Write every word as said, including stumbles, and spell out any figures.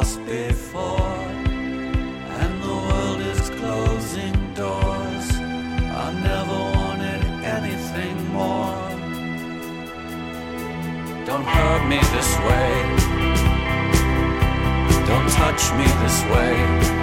lost before, and the world is closing doors. I never wanted anything more. Don't hurt me this way, don't touch me this way.